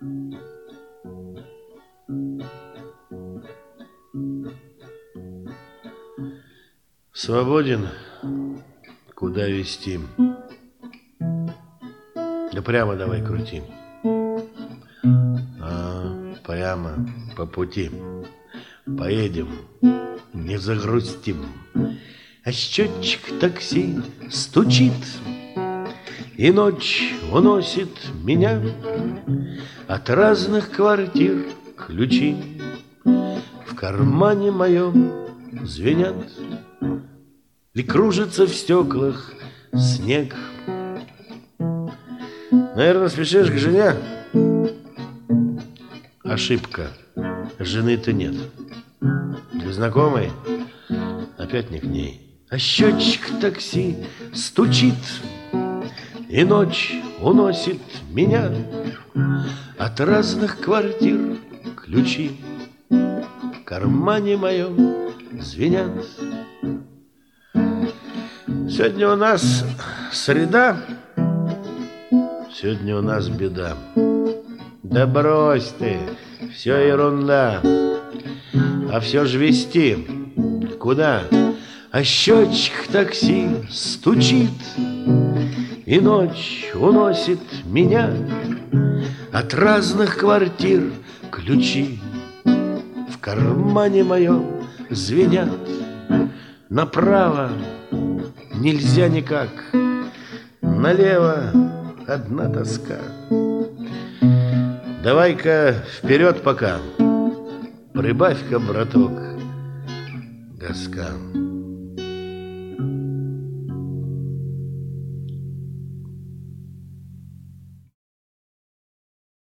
Свободен, куда вести? Да прямо давай крути. Прямо по пути. Поедем, не загрустим. А счетчик такси стучит, и ночь уносит меня от разных квартир ключи. В кармане моем звенят, и кружится в стеклах снег. Наверное, спешишь к жене? Ошибка. Жены-то нет. Для знакомой? Опять не к ней. А счетчик такси стучит, и ночь уносит меня от разных квартир ключи. В кармане моем звенят. Сегодня у нас среда, сегодня у нас беда. Да брось ты, все ерунда. А все ж везти куда? А счетчик такси стучит, и ночь уносит меня от разных квартир ключи. В кармане моем звенят. Направо нельзя никак, налево одна тоска. Давай-ка вперед пока, прибавь-ка, браток, газка.